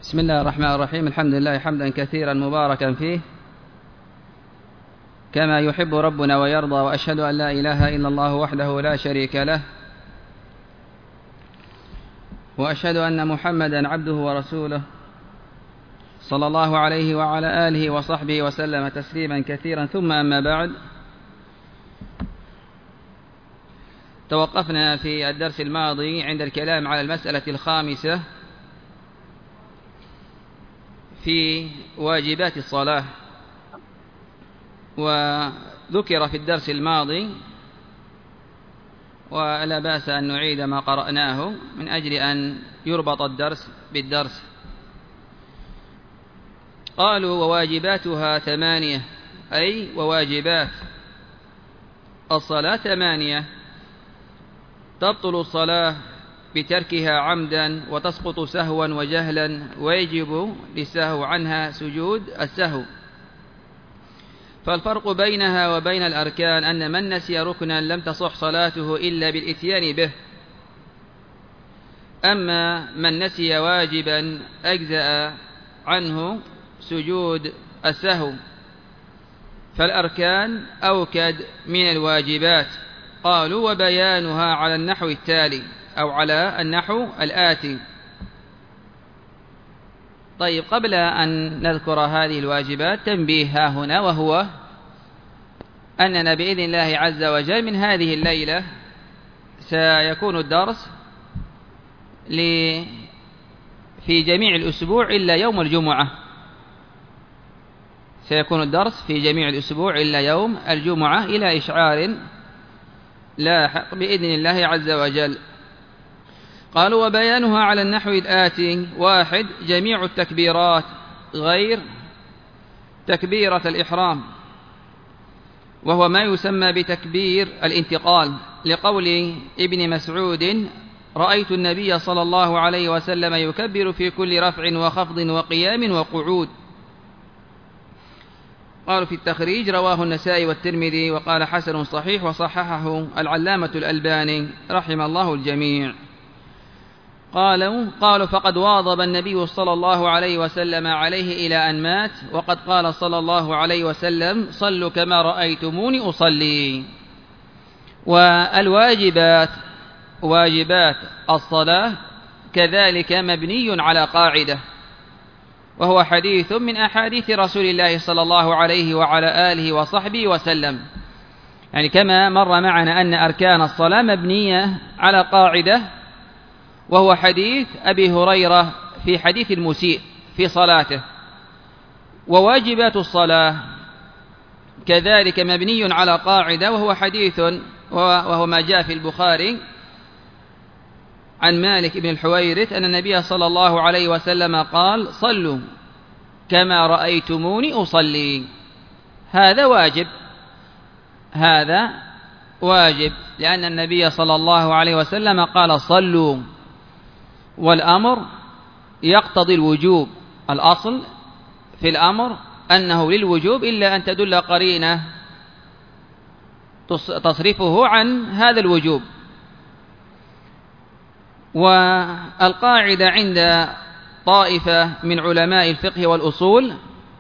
بسم الله الرحمن الرحيم. الحمد لله حمدا كثيرا مباركا فيه كما يحب ربنا ويرضى، وأشهد أن لا إله إلا الله وحده لا شريك له، وأشهد أن محمدا عبده ورسوله صلى الله عليه وعلى آله وصحبه وسلم تسليما كثيرا. ثم أما بعد، توقفنا في الدرس الماضي عند الكلام على المسألة الخامسة في واجبات الصلاة، وذكر في الدرس الماضي ولا بأس أن نعيد ما قرأناه من أجل أن يربط الدرس بالدرس. قالوا وواجباتها 8، أي وواجبات الصلاة 8. تبطل الصلاة بتركها عمدا وتسقط سهوا وجهلا، ويجب للسهو عنها سجود السهو. فالفرق بينها وبين الأركان أن من نسي ركنا لم تصح صلاته إلا بالإتيان به، أما من نسي واجبا أجزأ عنه سجود السهو. فالأركان أوكد من الواجبات. قالوا وبيانها على النحو التالي، أو على النحو الآتي. طيب، قبل أن نذكر هذه الواجبات تنبيه ها هنا، وهو أننا بإذن الله عز وجل من هذه الليلة سيكون الدرس في جميع الأسبوع إلا يوم الجمعة. سيكون الدرس في جميع الأسبوع إلا يوم الجمعة إلى إشعار لاحق بإذن الله عز وجل. قالوا وبيانها على النحو الآتي: 1. جميع التكبيرات غير تكبيرة الإحرام، وهو ما يسمى بتكبير الانتقال، لقول ابن مسعود: رأيت النبي صلى الله عليه وسلم يكبر في كل رفع وخفض وقيام وقعود. قالوا في التخريج: رواه النسائي والترمذي وقال حسن صحيح، وصححه العلامة الألباني رحم الله الجميع. قالوا فقد واظب النبي صلى الله عليه وسلم عليه إلى أن مات، وقد قال صلى الله عليه وسلم: صلوا كما رأيتموني أصلي. والواجبات، واجبات الصلاة كذلك مبني على قاعدة، وهو حديث من أحاديث رسول الله صلى الله عليه وعلى آله وصحبه وسلم. يعني كما مر معنا أن أركان الصلاة مبنية على قاعدة، وهو حديث أبي هريرة في حديث المسيء في صلاته. وواجبات الصلاة كذلك مبني على قاعدة، وهو حديث وهو ما جاء في البخاري عن مالك بن الحويرث أن النبي صلى الله عليه وسلم قال: صلوا كما رأيتموني أصلي. هذا واجب، هذا واجب، لأن النبي صلى الله عليه وسلم قال: صلوا، والأمر يقتضي الوجوب. الأصل في الأمر أنه للوجوب، إلا أن تدل قرينة تصرفه عن هذا الوجوب. والقاعدة عند طائفة من علماء الفقه والأصول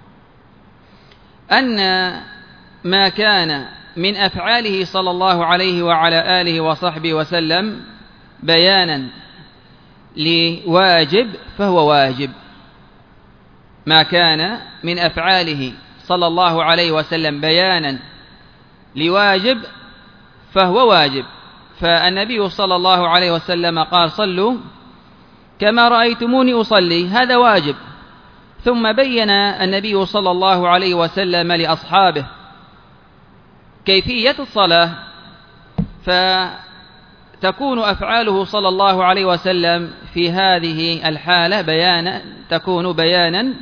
أن ما كان من أفعاله صلى الله عليه وعلى آله وصحبه وسلم بيانا لواجب فهو واجب. ما كان من أفعاله صلى الله عليه وسلم بيانا لواجب فهو واجب. فالنبي صلى الله عليه وسلم قال: صلوا كما رأيتموني أصلي، هذا واجب. ثم بين النبي صلى الله عليه وسلم لأصحابه كيفية الصلاة، فتكون أفعاله صلى الله عليه وسلم في هذه الحالة بيانا، تكون بيانا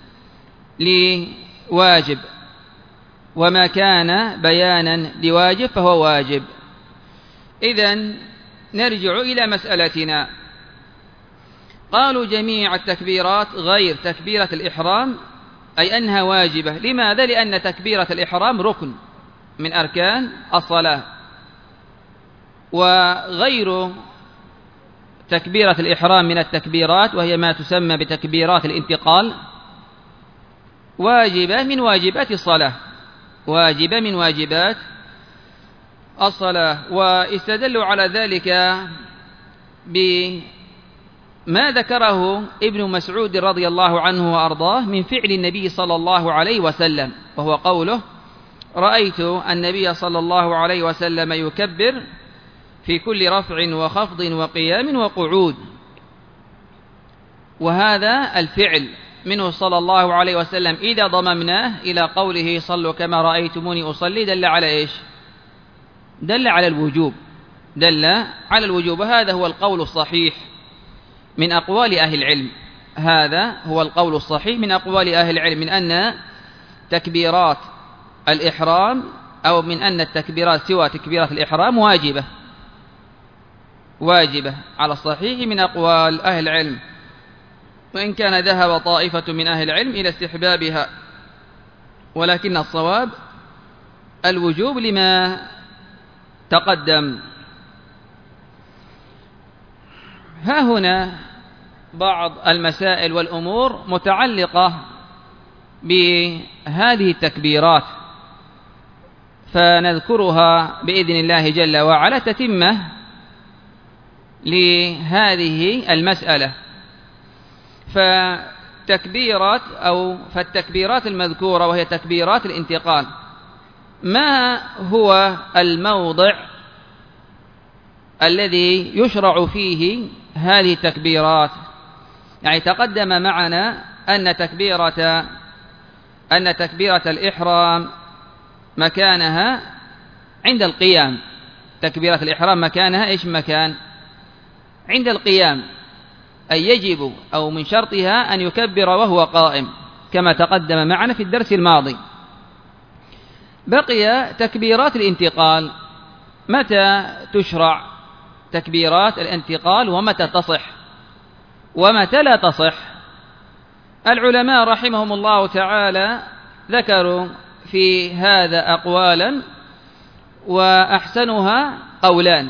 لواجب، وما كان بيانا لواجب فهو واجب. إذن نرجع إلى مسألتنا. قالوا جميع التكبيرات غير تكبيرة الإحرام، أي أنها واجبة. لماذا؟ لأن تكبيرة الإحرام ركن من أركان الصلاة، وغير تكبيرة الإحرام من التكبيرات، وهي ما تسمى بتكبيرات الانتقال، واجبة من واجبات الصلاة، واجبة من واجبات الصلاة. واستدلوا على ذلك بما ذكره ابن مسعود رضي الله عنه وأرضاه من فعل النبي صلى الله عليه وسلم، وهو قوله: رأيت النبي صلى الله عليه وسلم يكبر في كل رفع وخفض وقيام وقعود. وهذا الفعل منه صلى الله عليه وسلم إذا ضممناه إلى قوله: صلوا كما رأيتموني أصلي، دل على إيش؟ دل على الوجوب، دل على الوجوب. وهذا هو القول الصحيح من أقوال أهل العلم، هذا هو القول الصحيح من أقوال أهل العلم، من أن تكبيرات الإحرام أو من أن التكبيرات سوى تكبيرات الإحرام واجبة، واجبة على الصحيح من أقوال أهل العلم، وإن كان ذهب طائفة من أهل العلم إلى استحبابها، ولكن الصواب الوجوب لما تقدم. ها هنا بعض المسائل والأمور متعلقة بهذه التكبيرات، فنذكرها بإذن الله جل وعلا تتمة لهذه المسألة. فالتكبيرات المذكورة وهي تكبيرات الانتقال، ما هو الموضع الذي يشرع فيه هذه التكبيرات؟ يعني تقدم معنا أن تكبيرة الإحرام مكانها عند القيام، تكبيرة الإحرام مكانها إيش مكان؟ عند القيام، أي يجب أو من شرطها أن يكبر وهو قائم كما تقدم معنا في الدرس الماضي. بقي تكبيرات الانتقال، متى تشرع تكبيرات الانتقال ومتى تصح ومتى لا تصح؟ العلماء رحمهم الله تعالى ذكروا في هذا أقوالا، وأحسنها قولان.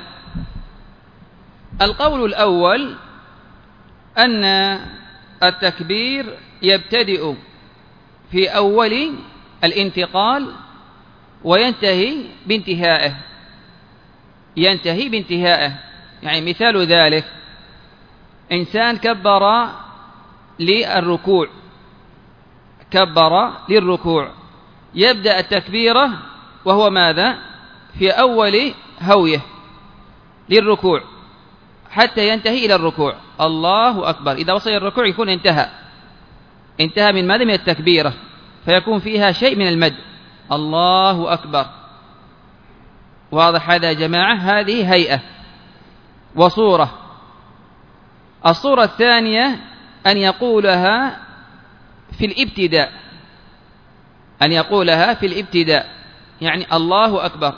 القول الأول أن التكبير يبتدئ في أول الانتقال وينتهي بانتهائه، ينتهي بانتهائه. يعني مثال ذلك: إنسان كبر للركوع، كبر للركوع، يبدأ التكبيرة وهو ماذا؟ في أول هويه للركوع حتى ينتهي إلى الركوع، الله أكبر. إذا وصل الركوع يكون انتهى من ماذا؟ من التكبيرة، فيكون فيها شيء من المد، الله أكبر. واضح هذا يا جماعة؟ هذه هيئة وصورة. الصورة الثانية أن يقولها في الابتداء، أن يقولها في الابتداء، يعني الله أكبر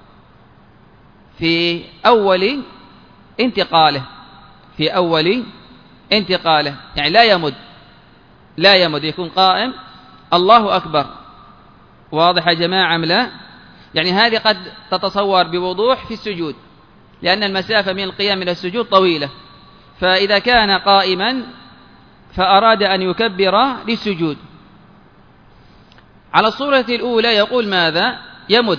في أول انتقاله، في أول انتقاله، يعني لا يمد، يكون قائم الله أكبر. واضح يا جماعة أم لا؟ يعني هذه قد تتصور بوضوح في السجود، لأن المسافة من القيام إلى السجود طويلة، فإذا كان قائما فأراد أن يكبر للسجود، على الصورة الأولى يقول ماذا؟ يمد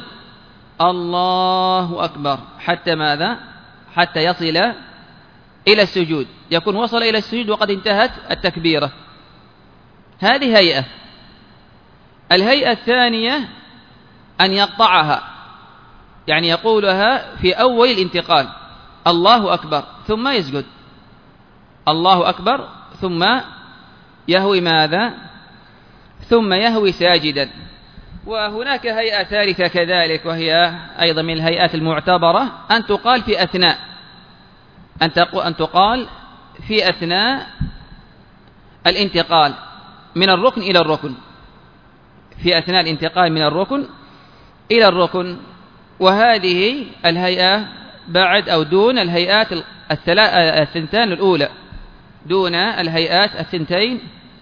الله أكبر حتى ماذا؟ حتى يصل إلى السجود، يكون وصل إلى السجود وقد انتهت التكبيرة. هذه هيئة. الهيئة الثانية أن يقطعها، يعني يقولها في أول الانتقال الله أكبر ثم يسجد، الله أكبر ثم يهوي ماذا؟ ثم يهوي ساجدا. وهناك هيئة ثالثة كذلك، وهي أيضا من الهيئات المعتبرة، أن تقال في أثناء، أن تقال في أثناء الانتقال من الركن إلى الركن، في أثناء الانتقال من الركن إلى الركن. وهذه الهيئة بعد أو دون الهيئات الثنتان الأولى، دون الهيئات الثنتين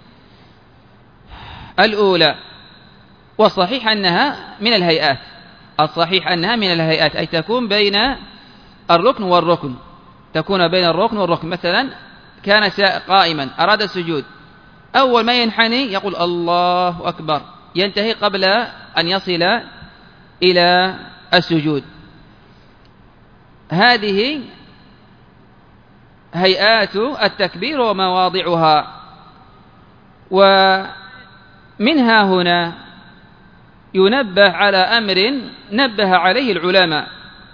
الأولى. والصحيح أنها من الهيئات، الصحيح أنها من الهيئات، أي تكون بين الركن والركن، تكون بين الركن والركن. مثلا كان قائما أراد السجود، أول ما ينحني يقول الله أكبر، ينتهي قبل أن يصل إلى السجود. هذه هيئات التكبير ومواضعها. ومنها هنا ينبه على أمر نبه عليه العلماء،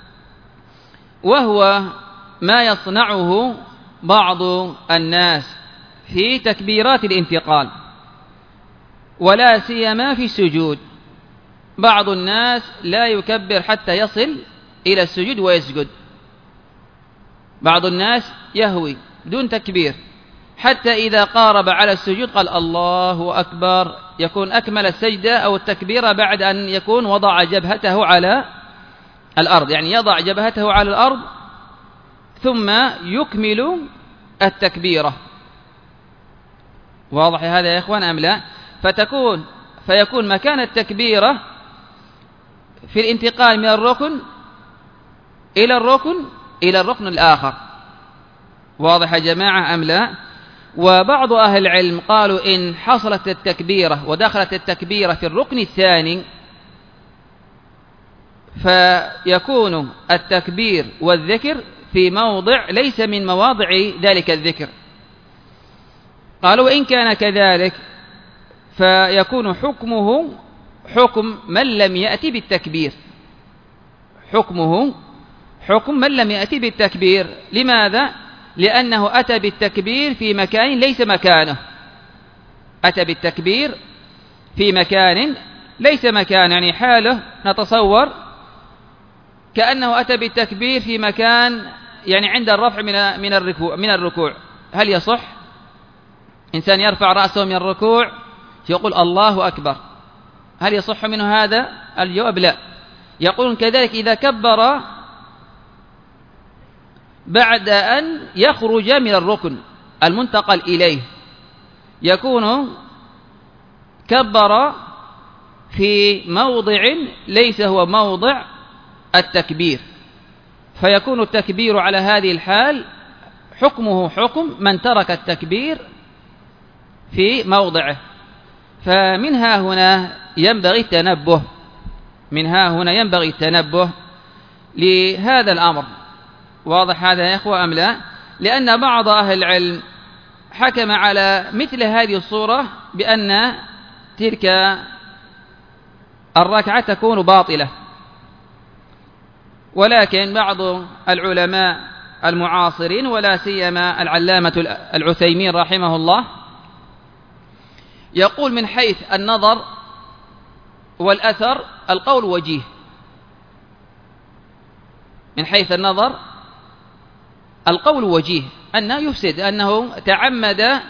وهو ما يصنعه بعض الناس في تكبيرات الانتقال، ولا سيما في السجود. بعض الناس لا يكبر حتى يصل إلى السجود ويسجد، بعض الناس يهوي دون تكبير حتى إذا قارب على السجود قال الله أكبر، يكون أكمل السجدة أو التكبير بعد أن يكون وضع جبهته على الأرض، يعني يضع جبهته على الأرض ثم يكمل التكبيرة. واضح هذا يا إخوان أم لا؟ فيكون مكان التكبيرة في الانتقال من الركن إلى الركن الآخر. واضح يا جماعة أم لا؟ وبعض أهل العلم قالوا إن حصلت التكبيرة ودخلت التكبيرة في الركن الثاني فيكون التكبير والذكر في موضع ليس من مواضع ذلك الذكر. قالوا إن كان كذلك فيكون حكمه حكم من لم يأتي بالتكبير، حكمه حكم من لم يأتي بالتكبير. لماذا؟ لأنه أتى بالتكبير في مكان ليس مكانه، أتى بالتكبير في مكان ليس مكانه، يعني حاله نتصور كأنه أتى بالتكبير في مكان يعني عند الرفع من الركوع. هل يصح إنسان يرفع رأسه من الركوع يقول الله أكبر؟ هل يصح منه هذا؟ الجواب لا. يقولون كذلك إذا كبر بعد أن يخرج من الركن المنتقل إليه، يكون كبر في موضع ليس هو موضع التكبير، فيكون التكبير على هذه الحال حكمه حكم من ترك التكبير في موضعه. فمنها هنا ينبغي التنبه، منها هنا ينبغي التنبه لهذا الأمر. واضح هذا يا إخوة أم لا؟ لأن بعض أهل العلم حكم على مثل هذه الصورة بأن تلك الركعة تكون باطلة، ولكن بعض العلماء المعاصرين ولا سيما العلامة العثيمين رحمه الله يقول من حيث النظر والأثر القول وجيه. من حيث النظر القول وجيه أنه يفسد، أنه تعمد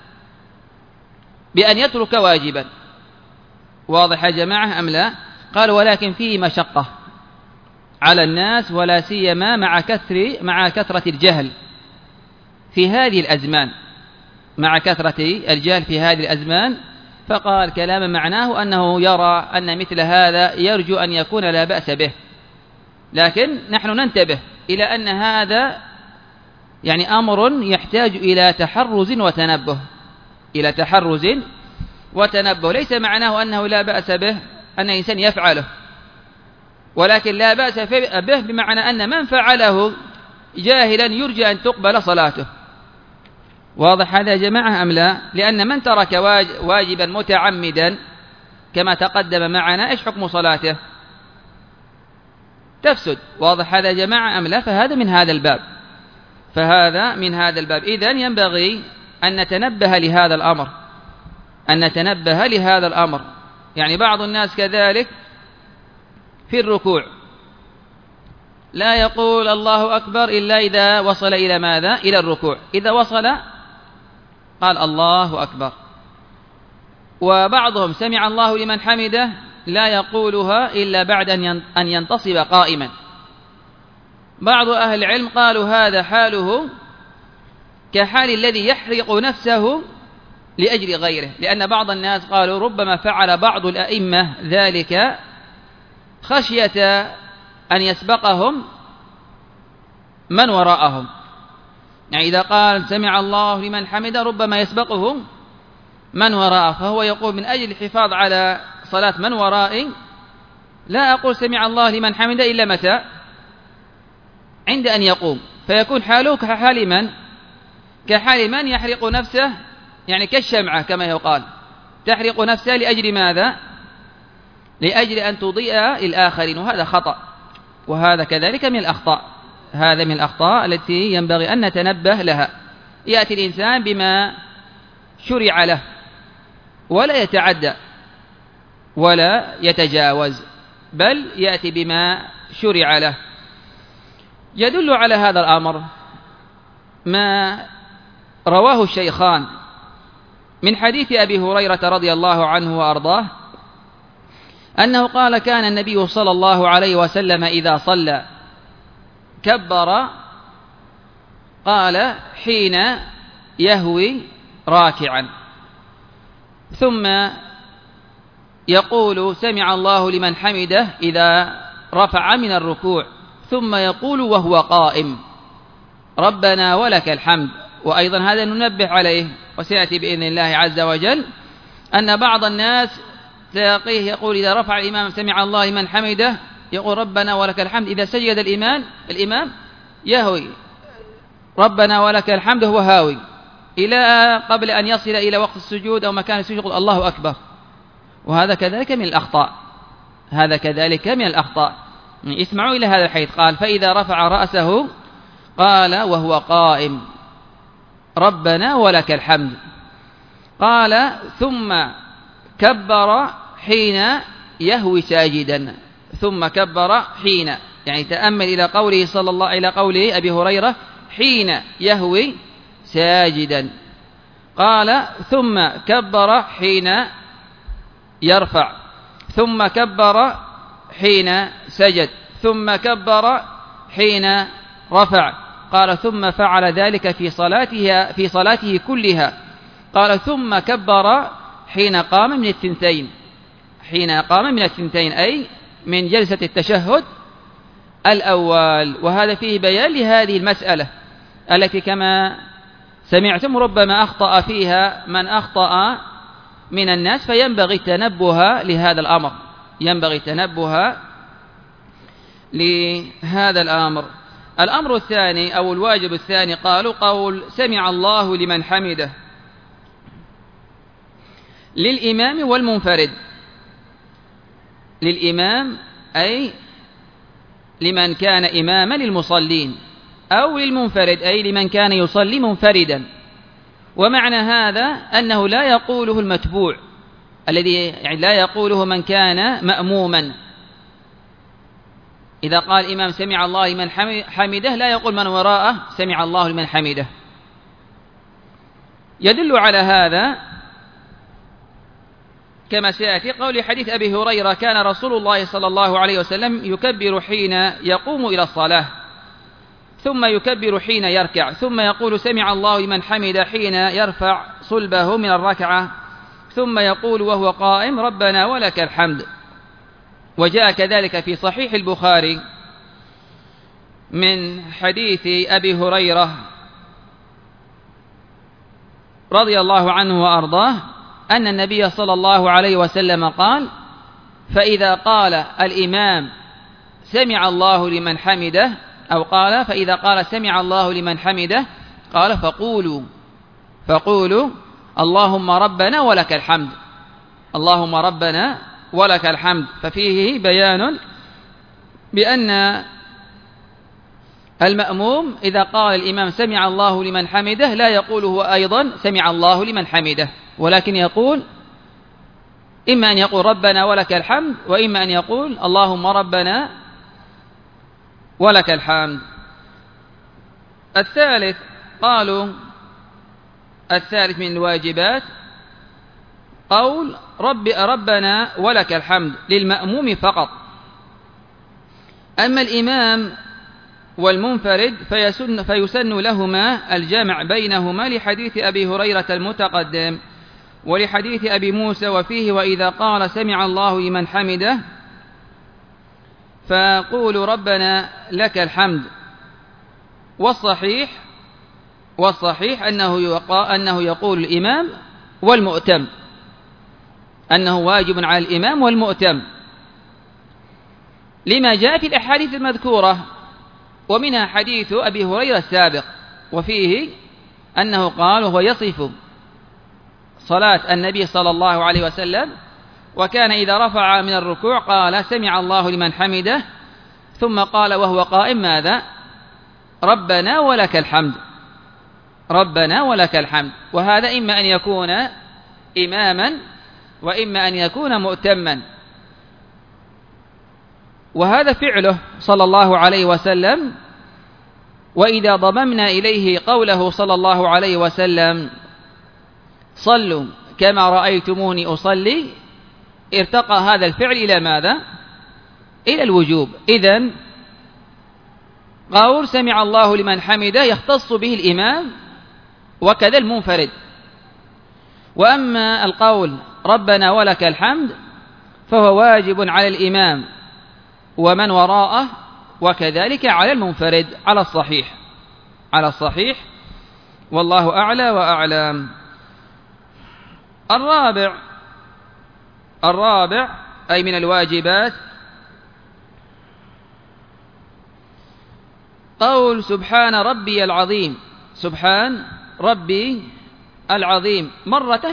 بأن يترك واجبا. واضح يا جماعة أم لا؟ قال ولكن فيه مشقة على الناس ولا سيما مع كثرة الجهل في هذه الأزمان، مع كثرة الجهل في هذه الأزمان. فقال كلام معناه أنه يرى أن مثل هذا يرجو أن يكون لا بأس به، لكن نحن ننتبه إلى أن هذا يعني أمر يحتاج إلى تحرز وتنبه، إلى تحرز وتنبه. ليس معناه أنه لا بأس به أن الإنسان يفعله، ولكن لا بأس به بمعنى أن من فعله جاهلا يرجى أن تقبل صلاته. واضح هذا يا جماعة أم لا؟ لأن من ترك واجبا متعمدا كما تقدم معنا إيش حكم صلاته؟ تفسد. واضح هذا يا جماعة أم لا؟ فهذا من هذا الباب، فهذا من هذا الباب. إذن ينبغي أن نتنبه لهذا الأمر، أن نتنبه لهذا الأمر. يعني بعض الناس كذلك في الركوع لا يقول الله أكبر إلا إذا وصل إلى ماذا؟ إلى الركوع. إذا وصل قال الله أكبر. وبعضهم سمع الله لمن حمده لا يقولها إلا بعد أن ينتصب قائما. بعض أهل العلم قالوا هذا حاله كحال الذي يحرق نفسه لأجل غيره، لأن بعض الناس قالوا ربما فعل بعض الأئمة ذلك خشية أن يسبقهم من وراءهم، يعني إذا قال سمع الله لمن حمده ربما يسبقه من وراءه، فهو يقول من أجل الحفاظ على صلاة من ورائي لا أقول سمع الله لمن حمده إلا متى؟ عند أن يقوم، فيكون حاله كحال من؟ كحال من يحرق نفسه، يعني كالشمعة كما يقال، تحرق نفسها لأجل ماذا؟ لأجل أن تضيء الآخرين، وهذا خطأ، وهذا كذلك من الأخطاء. هذا من الأخطاء التي ينبغي أن نتنبه لها. يأتي الإنسان بما شرع له ولا يتعدى ولا يتجاوز، بل يأتي بما شرع له. يدل على هذا الأمر ما رواه الشيخان من حديث أبي هريرة رضي الله عنه وأرضاه أنه قال: كان النبي صلى الله عليه وسلم إذا صلى كبر، قال حين يهوي راكعا، ثم يقول سمع الله لمن حمده إذا رفع من الركوع، ثم يقول وهو قائم ربنا ولك الحمد. وأيضا هذا ننبه عليه، وسيأتي بإذن الله عز وجل أن بعض الناس تلاقيه يقول إذا رفع الإمام سمع الله لمن حمده يقول ربنا ولك الحمد، إذا سجد الإمام يهوي ربنا ولك الحمد، هو هاوي إلى قبل أن يصل إلى وقت السجود أو مكان السجود يقول الله أكبر. وهذا كذلك من الأخطاء، هذا كذلك من الأخطاء. اسمعوا إلى هذا الحديث، قال فإذا رفع رأسه قال وهو قائم ربنا ولك الحمد، قال ثم كبر حين يهوي ساجدا، ثم كبر حين، يعني تأمل إلى قوله صلى الله إلى قوله أبي هريرة حين يهوي ساجدا، قال ثم كبر حين يرفع، ثم كبر حين سجد، ثم كبر حين رفع، قال ثم فعل ذلك في صلاته كلها، قال ثم كبر حين قام من الثنتين، حين قام من الثنتين أي من جلسة التشهد الأول. وهذا فيه بيان لهذه المسألة التي كما سمعتم ربما أخطأ فيها من أخطأ من الناس، فينبغي التنبه لهذا الأمر، ينبغي التنبه لهذا الأمر. الأمر الثاني أو الواجب الثاني قالوا قول سمع الله لمن حمده للإمام والمنفرد، للإمام أي لمن كان إماما للمصلين، أو للمنفرد أي لمن كان يصلي منفردا. ومعنى هذا أنه لا يقوله المتبوع الذي يعني لا يقوله من كان مأموما. إذا قال الإمام سمع الله لمن حمده لا يقول من وراءه سمع الله لمن حمده. يدل على هذا كما سيأتي قول حديث أبي هريرة كان رسول الله صلى الله عليه وسلم يكبر حين يقوم إلى الصلاة، ثم يكبر حين يركع، ثم يقول سمع الله لمن حمده حين يرفع صلبه من الركعة، ثم يقول وهو قائم ربنا ولك الحمد. وجاء كذلك في صحيح البخاري من حديث أبي هريرة رضي الله عنه وأرضاه أن النبي صلى الله عليه وسلم قال فإذا قال الإمام سمع الله لمن حمده، أو قال فإذا قال سمع الله لمن حمده قال فقولوا اللهم ربنا ولك الحمد، اللهم ربنا ولك الحمد. ففيه بيان بأن المأموم إذا قال الإمام سمع الله لمن حمده لا يقول هو أيضا سمع الله لمن حمده، ولكن يقول إما أن يقول ربنا ولك الحمد، وإما أن يقول اللهم ربنا ولك الحمد. الثالث قالوا الثالث من الواجبات قول ربنا ولك الحمد للمأموم فقط. أما الإمام والمنفرد فيسن لهما الجمع بينهما لحديث أبي هريرة المتقدم ولحديث أبي موسى وفيه وإذا قال سمع الله لمن حمده فقولوا ربنا لك الحمد. والصحيح والصحيح أنه يقول الإمام والمؤتم، أنه واجب على الإمام والمؤتم، لما جاء في الأحاديث المذكورة، ومنها حديث أبي هريرة السابق، وفيه أنه قال وهو يصف صلاة النبي صلى الله عليه وسلم: وكان إذا رفع من الركوع قال: سمع الله لمن حمده، ثم قال وهو قائم: ماذا؟ ربنا ولك الحمد، ربنا ولك الحمد. وهذا إما أن يكون إماما وإما أن يكون مؤتما، وهذا فعله صلى الله عليه وسلم. وإذا ضممنا إليه قوله صلى الله عليه وسلم: صلوا كما رأيتموني أصلي، ارتقى هذا الفعل إلى ماذا؟ إلى الوجوب. إذن قول سمع الله لمن حمده يختص به الإمام وكذا المنفرد، وأما القول ربنا ولك الحمد فهو واجب على الإمام ومن وراءه، وكذلك على المنفرد، على الصحيح، والله أعلى وأعلم. الرابع أي من الواجبات قول سبحان ربي العظيم، سبحان ربي العظيم مرة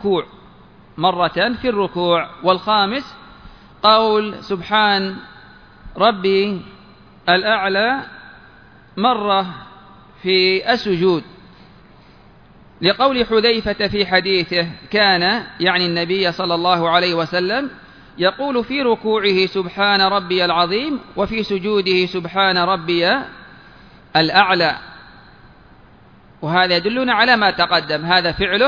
في الركوع. والخامس قول سبحان ربي الأعلى مرة في السجود، لقول حذيفة في حديثه: كان يعني النبي صلى الله عليه وسلم يقول في ركوعه سبحان ربي العظيم، وفي سجوده سبحان ربي الأعلى. وهذا يدلنا على ما تقدم، هذا فعله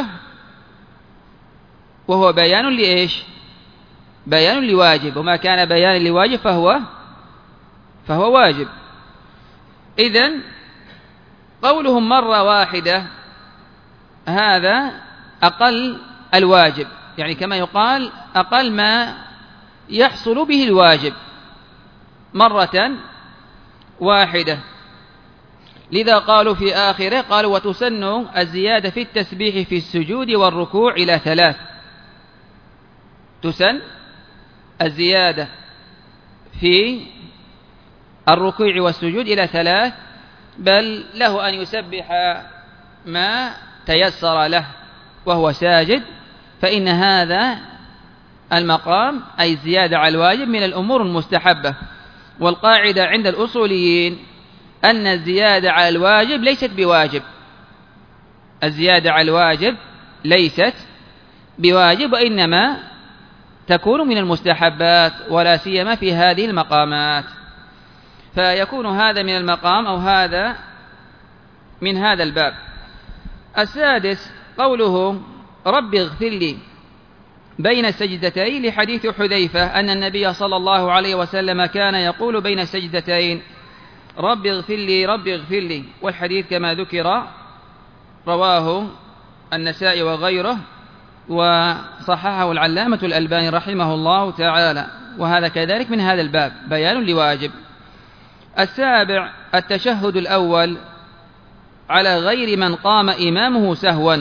وهو بيان لإيش؟ بيان لواجب، وما كان بيان لواجب فهو واجب. إذن قولهم مرة واحدة هذا أقل الواجب، يعني كما يقال أقل ما يحصل به الواجب مرة واحدة. لذا قالوا في آخره، قالوا وتسن الزيادة في التسبيح في السجود والركوع إلى 3. تسن الزيادة في الركوع والسجود إلى 3، بل له أن يسبح ما تيسر له وهو ساجد، فإن هذا المقام أي الزيادة على الواجب من الأمور المستحبة. والقاعدة عند الأصوليين أن الزيادة على الواجب ليست بواجب، الزيادة على الواجب ليست بواجب، وإنما تكون من المستحبات، ولا سيما في هذه المقامات. فيكون هذا من المقام أو هذا من هذا الباب. السادس قوله رب اغفر لي بين السجدتين، لحديث حذيفة أن النبي صلى الله عليه وسلم كان يقول بين السجدتين: رب اغفر لي رب اغفر لي. والحديث كما ذكر رواه النسائي وغيره، وصححه العلامة الألباني رحمه الله تعالى، وهذا كذلك من هذا الباب بيان لواجب. السابع التشهد الأول على غير من قام إمامه سهوا،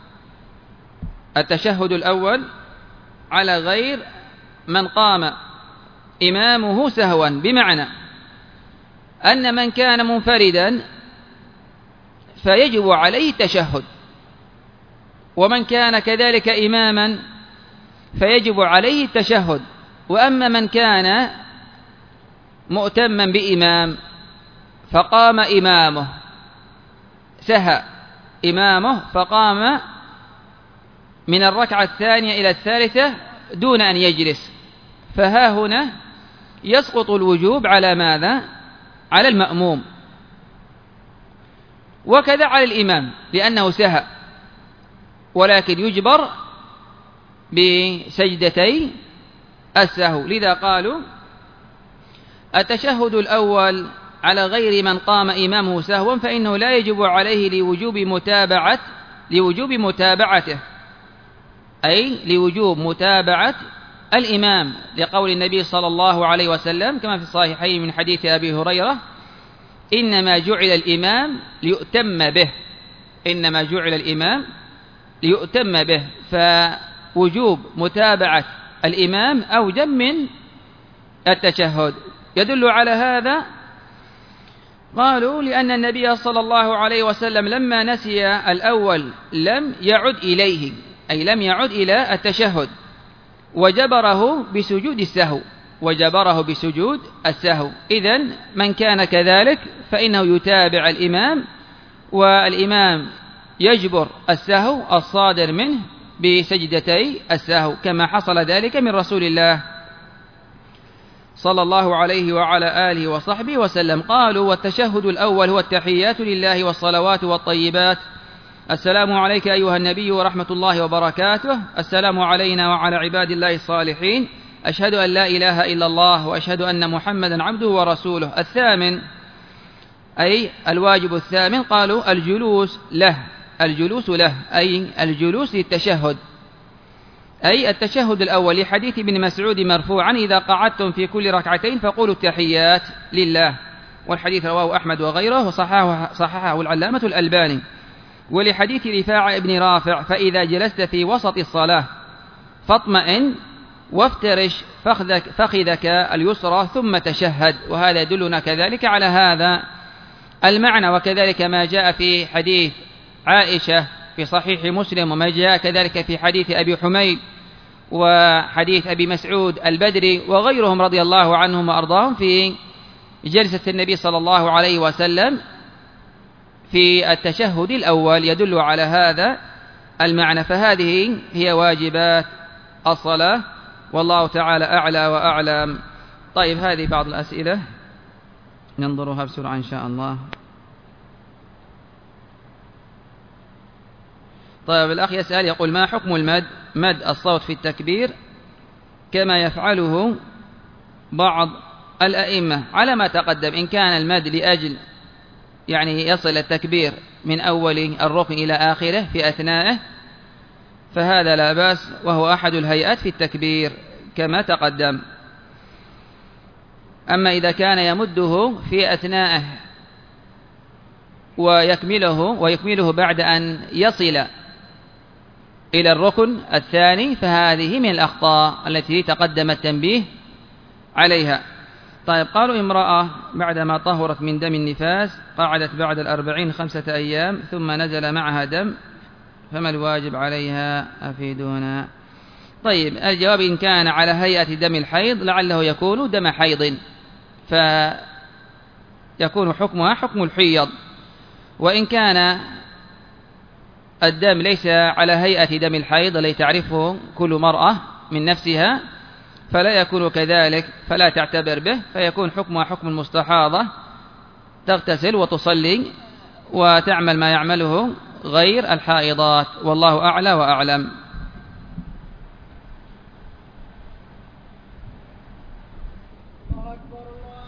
التشهد الأول على غير من قام إمامه سهوا، بمعنى أن من كان منفردا فيجب عليه التشهد، ومن كان كذلك إماما فيجب عليه التشهد. وأما من كان مؤتما بإمام فقام إمامه، سهى إمامه فقام من الركعة الثانية إلى الثالثة دون أن يجلس، فها هنا يسقط الوجوب على ماذا؟ على المأموم، وكذا على الإمام لأنه سهى، ولكن يجبر بسجدتي السهو. لذا قالوا التشهد الأول على غير من قام إمامه سهوا فإنه لا يجب عليه لوجوب متابعته، أي لوجوب متابعة الإمام، لقول النبي صلى الله عليه وسلم كما في الصحيحين من حديث أبي هريرة: إنما جعل الإمام ليؤتم به، إنما جعل الإمام ليؤتم به، فوجوب متابعة الإمام أوجب من التشهد. يدل على هذا قالوا لأن النبي صلى الله عليه وسلم لما نسي الأول لم يعد إليه، أي لم يعد إلى التشهد، وجبره بسجود السهو. إذن من كان كذلك فإنه يتابع الإمام، والإمام يجبر السهو الصادر منه بسجدتي السهو، كما حصل ذلك من رسول الله صلى الله عليه وعلى آله وصحبه وسلم. قالوا والتشهد الأول هو التحيات لله والصلوات والطيبات: السلام عليك أيها النبي ورحمة الله وبركاته، السلام علينا وعلى عباد الله الصالحين، أشهد أن لا إله إلا الله وأشهد أن محمدا عبده ورسوله. الثامن أي الواجب الثامن قالوا الجلوس له، أي الجلوس للتشهد، أي التشهد الأول، لحديث ابن مسعود مرفوعا: إذا قعدتم في كل ركعتين فقولوا التحيات لله. والحديث رواه أحمد وغيره وصححه العلامة الألباني. ولحديث رفاعة ابن رافع: فإذا جلست في وسط الصلاة فاطمئن وافترش فخذك اليسرى ثم تشهد. وهذا يدلنا كذلك على هذا المعنى. وكذلك ما جاء في حديث عائشة في صحيح مسلم، وما جاء كذلك في حديث أبي حميد وحديث أبي مسعود البدري وغيرهم رضي الله عنهم وأرضاهم في جلسة النبي صلى الله عليه وسلم في التشهد الأول، يدل على هذا المعنى. فهذه هي واجبات الصلاة، والله تعالى أعلى وأعلم. طيب، هذه بعض الأسئلة ننظرها بسرعة إن شاء الله. طيب، الأخ يسأل يقول: ما حكم مد الصوت في التكبير كما يفعله بعض الأئمة؟ على ما تقدم، إن كان المد لأجل يعني يصل التكبير من أول الركن إلى آخره في أثنائه فهذا لا بأس، وهو أحد الهيئات في التكبير كما تقدم. أما إذا كان يمده في أثنائه ويكمله بعد أن يصل إلى الركن الثاني فهذه من الأخطاء التي تقدم التنبيه عليها. طيب، قالوا: امرأة بعدما طهرت من دم النفاس قعدت بعد 40 5 أيام ثم نزل معها دم، فما الواجب عليها؟ أفيدونا. طيب، الجواب: إن كان على هيئة دم الحيض لعله يكون دم حيض، فيكون حكمها حكم الحيض. وإن كان الدم ليس على هيئة دم الحيض الذي تعرفه كل مرأة من نفسها فلا يكون كذلك، فلا تعتبر به، فيكون حكمها حكم المستحاضة، تغتسل وتصلي وتعمل ما يعمله غير الحائضات، والله أعلى وأعلم. الله أكبر الله